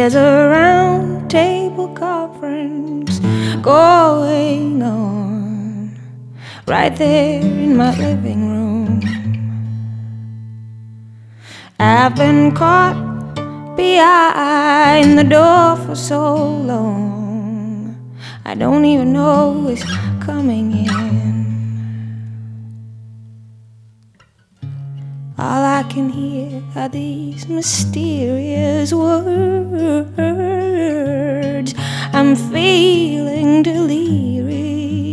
There's a round table conference going on right there in my living room. I've been caught behind the door for so long, I don't even know who's coming in. All I can hear are these mysterious words. I'm feeling delirious.